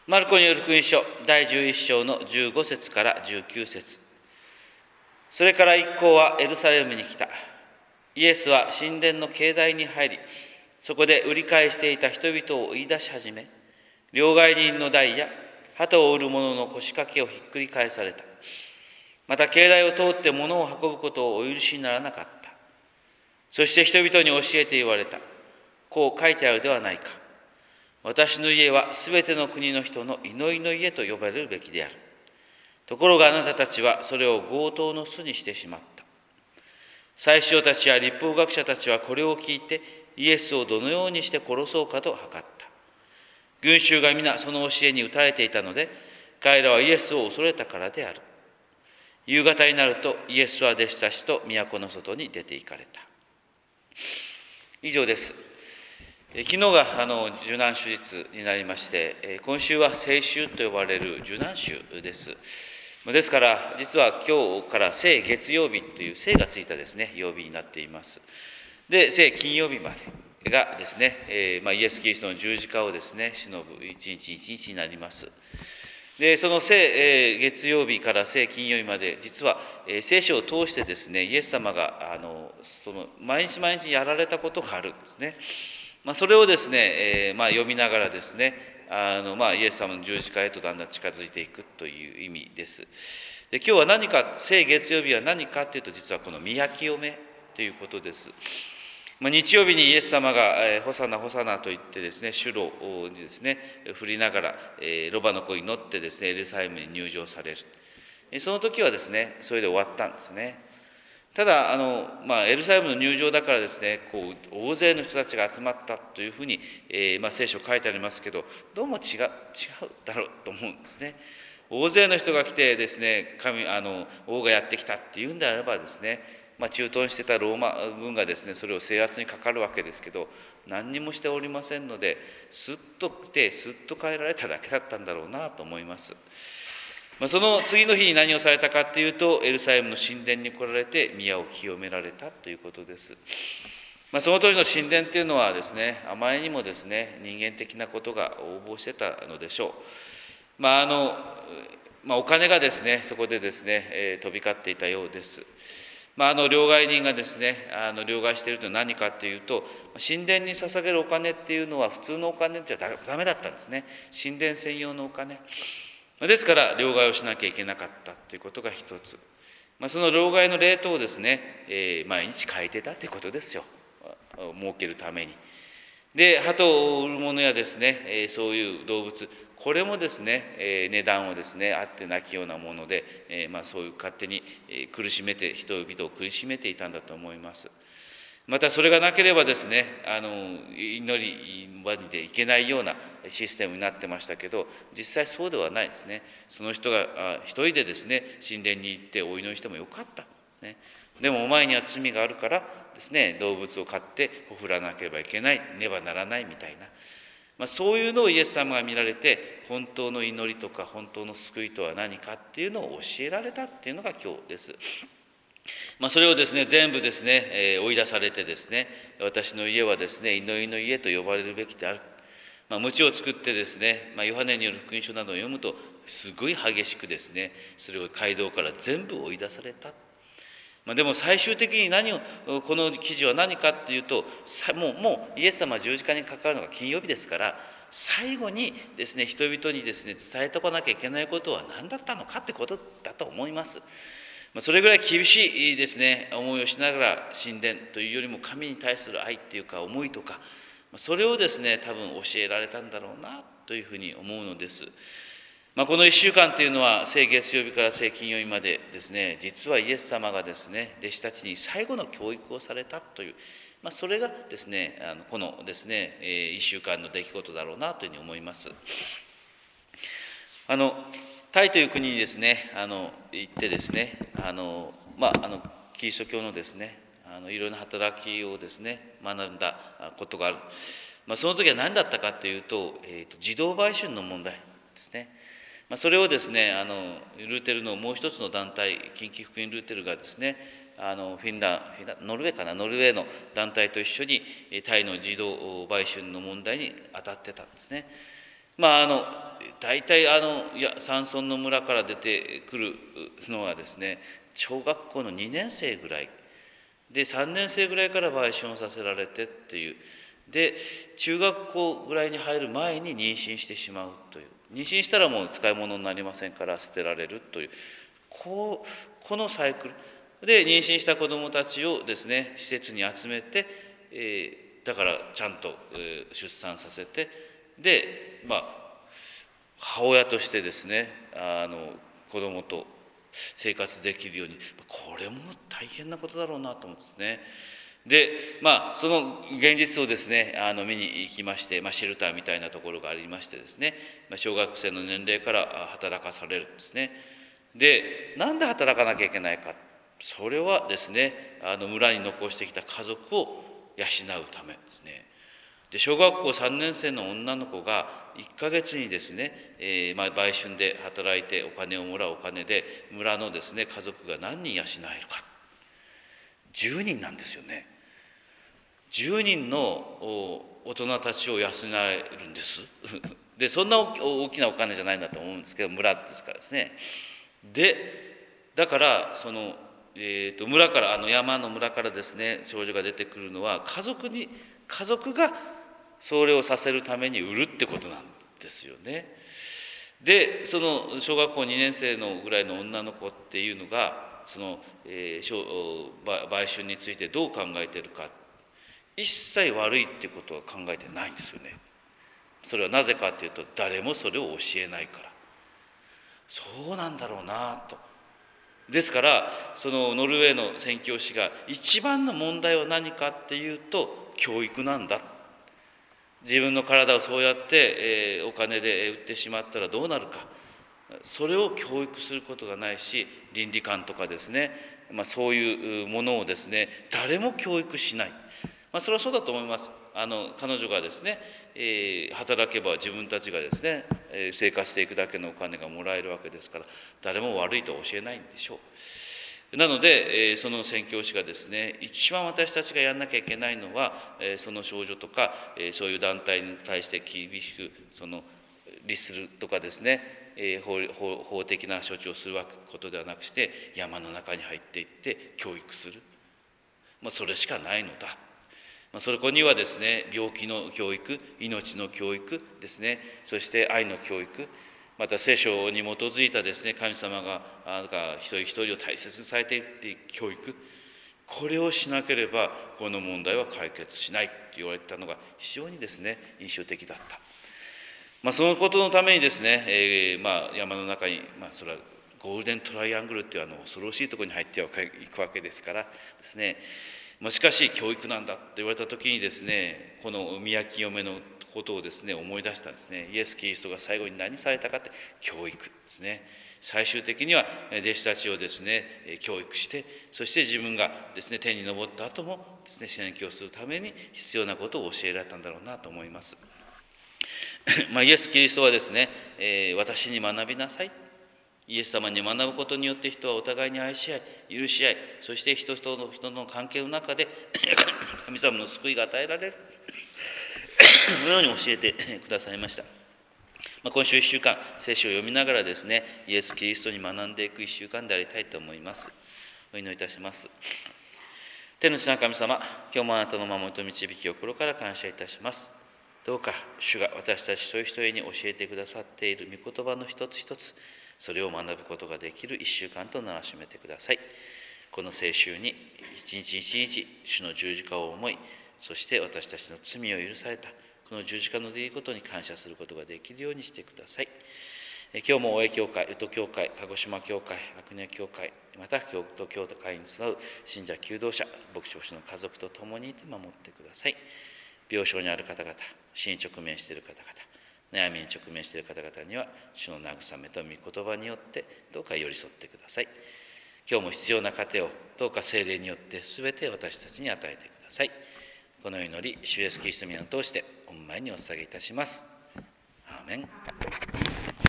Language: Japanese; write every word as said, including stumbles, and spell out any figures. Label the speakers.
Speaker 1: マルコによる福音書だいじゅういっ章のじゅうご節からじゅうきゅう節。それから一行はエルサレムに来た。イエスは神殿の境内に入り、そこで売り買いしていた人々を追い出し始め、両替人の台や鳩を売る者の腰掛けをひっくり返された。また境内を通って物を運ぶことをお許しにならなかった。そして人々に教えて言われた。こう書いてあるではないか。私の家はすべての国の人の祈りの家と呼ばれるべきである。ところがあなたたちはそれを強盗の巣にしてしまった。祭司長たちや律法学者たちはこれを聞いてイエスをどのようにして殺そうかと図った。群衆が皆その教えに打たれていたので、彼らはイエスを恐れたからである。夕方になるとイエスは弟子たちと都の外に出て行かれた。以上です。昨日があの受難手術になりまして、今週は聖週と呼ばれる受難週です。ですから、実は今日から聖月曜日という聖がついたですね、曜日になっています。で、聖金曜日までがですね、えーまあ、イエス・キリストの十字架をですね、忍ぶ一日一日になります。で、その聖、えー、月曜日から聖金曜日まで、実は、えー、聖書を通してですね、イエス様があのその毎日毎日やられたことがあるんですね。まあ、それをですね、えーまあ、読みながらですね、あのまあ、イエス様の十字架へとだんだん近づいていくという意味です。で、今日は何か、聖月曜日は何かというと、実はこの宮清めということです。まあ、日曜日にイエス様が、えー、ホサナホサナと言ってですね、主路にですね、振りながら、えー、ロバの子に乗ってですね、エルサレムに入場される。その時はですね、それで終わったんですね。ただあの、まあ、エルサレムの入場だからですね、こう大勢の人たちが集まったというふうに、えーまあ、聖書書いてありますけど、どうも違う違うだろうと思うんですね。大勢の人が来てですね、神あの王がやってきたっていうんであればですね、まあ、駐屯してたローマ軍がですね、それを制圧にかかるわけですけど、何にもしておりませんので、すっと来てすっと帰られただけだったんだろうなと思います。その次の日に何をされたかというと、エルサレムの神殿に来られて宮を清められたということです。まあ、その当時の神殿というのはですね、あまりにもですね、人間的なことが横暴してたのでしょう。まああのまあ、お金がですね、そこでですね、えー、飛び交っていたようです。まあ、あの両替人がですね、あの両替していると何かというと、神殿に捧げるお金っていうのは普通のお金じゃダメだったんですね。神殿専用のお金。ですから両替をしなきゃいけなかったということが一つ、まあ、その両替のレートをですね、えー、毎日変えてたということですよ、儲けるために。で、鳩を売るものやですね、えー、そういう動物、これもですね、えー、値段をですねあってなきようなもので、えーまあ、そういう勝手に苦しめて人々を苦しめていたんだと思います。またそれがなければですね、あの祈り場にでいけないようなシステムになってましたけど、実際そうではないですね。その人が一人でですね、神殿に行ってお祈りしてもよかったですね。でもお前には罪があるからですね、動物を飼ってほふらなければいけない、ねばならないみたいな、まあ、そういうのをイエス様が見られて、本当の祈りとか本当の救いとは何かっていうのを教えられたっていうのが今日です。まあ、それをですね、全部ですね、えー、追い出されてですね、私の家はですね、祈りの家と呼ばれるべきである。まあ、鞭を作ってですね、まあ、ヨハネによる福音書などを読むと、すごい激しくですね、それを街道から全部追い出された。まあ、でも最終的に何を、この記事は何かっていうと、もう、もうイエス様は十字架にかかるのが金曜日ですから、最後にですね、人々にですね、伝えておかなきゃいけないことは何だったのかってことだと思います。それぐらい厳しいですね、思いをしながら神殿というよりも神に対する愛っていうか思いとか、それをですね、多分教えられたんだろうなというふうに思うのです。まあ、このいっしゅうかんというのは聖月曜日から聖金曜日までですね、実はイエス様がですね、弟子たちに最後の教育をされたという、まあ、それがですね、あのこのですね、いっしゅうかんの出来事だろうなというふうに思います。あのタイという国にですね、あの行ってですね、あのまああのキリスト教のですね、あのいろいろな働きをですね学んだことがある。まあ、その時は何だったかというと、えーと、児童売春の問題ですね。まあ、それをですね、あのルーテルのもう一つの団体、近畿福音ルーテルがですね、あのフィンランノルウェーかなノルウェーの団体と一緒にタイの児童売春の問題に当たってたんですね。まあ、あの大体あのいや山村の村から出てくるのはですね、小学校のにねん生ぐらいで、さんねん生ぐらいから売春をさせられてっていう、で中学校ぐらいに入る前に妊娠してしまうという、妊娠したらもう使い物になりませんから捨てられるという、こうこのサイクルで妊娠した子どもたちをですね施設に集めて、えー、だからちゃんと、えー、出産させて、でまあ母親としてですねあの子どもと生活できるように、これも大変なことだろうなと思うんですね。でまあその現実をですねあの見に行きまして、まあ、シェルターみたいなところがありましてですね、まあ、小学生の年齢から働かされるんですね。でなんで働かなきゃいけないか、それはですねあの村に残してきた家族を養うためですね。で小学校さんねん生の女の子がいっかげつにですね、えーまあ、売春で働いてお金をもらうお金で村のですね家族が何人養えるか、じゅうにんなんですよね。じゅうにんの大人たちを養えるんですでそんな大きなお金じゃないんだと思うんですけど、村ですからですね。でだからその、えー、と村からあの山の村からですね少女が出てくるのは家族に家族がそれをさせるために売るってことなんですよね。でその小学校にねん生のぐらいの女の子っていうのがその、えー、売春についてどう考えているか、一切悪いってことは考えてないんですよね。それはなぜかっていうと、誰もそれを教えないから。そうなんだろうなと。ですからそのノルウェーの宣教師が一番の問題は何かっていうと、教育なんだ。自分の体をそうやって、えー、お金で売ってしまったらどうなるか、それを教育することがないし、倫理観とかですね、まあ、そういうものをですね誰も教育しない。まあ、それはそうだと思います。あの彼女がですね、えー、働けば自分たちがですね、えー、生活していくだけのお金がもらえるわけですから、誰も悪いと教えないんでしょう。なので、えー、その宣教師がですね一番私たちがやんなきゃいけないのは、えー、その少女とか、えー、そういう団体に対して厳しくその律するとかですね、えー、法, 法, 法的な処置をすることではなくして、山の中に入っていって教育する、まあ、それしかないのだ。まあ、そこにはですね病気の教育、命の教育ですね、そして愛の教育、また聖書に基づいたですね神様が一人一人を大切にされているという教育、これをしなければこの問題は解決しないと言われたのが非常にですね印象的だった。まあ、そのことのためにですね、えー、まあ山の中に、まあ、それはゴールデントライアングルっていうあの恐ろしいところに入っていくわけですからですね、まあ、しかし教育なんだと言われた時にですね、この宮清めのことをですね思い出したんですね。イエス・キリストが最後に何されたかって、教育ですね。最終的には弟子たちをですね教育して、そして自分がですね天に昇った後もですね宣教するために必要なことを教えられたんだろうなと思いますまあイエス・キリストはですね、えー、私に学びなさい、イエス様に学ぶことによって人はお互いに愛し合い、許し合い、そして人との人の関係の中で神様の救いが与えられるこのように教えてくださいました。まあ、今週いっしゅうかん聖書を読みながらですねイエス・キリストに学んでいくいっしゅうかんでありたいと思います。お祈りいたします。天の地の神様、今日もあなたの守りと導きを心から感謝いたします。どうか主が私たち一人一人に教えてくださっている御言葉の一つ一つ、それを学ぶことができるいっしゅうかんとならしめてください。この聖週に一日一日主の十字架を思い、そして私たちの罪を許されたこの十字架の出来事に感謝することができるようにしてください。今日も大江教会、宇都教会、鹿児島教会、阿久根教会、また京都教会に集う信者求道者、牧師の家族と共にいて守ってください。病床にある方々、死に直面している方々、悩みに直面している方々には主の慰めと御言葉によってどうか寄り添ってください。今日も必要な糧をどうか聖霊によって全て私たちに与えてください。この祈り、主イエスキリストの皆を通して御前にお捧げいたします。アーメン。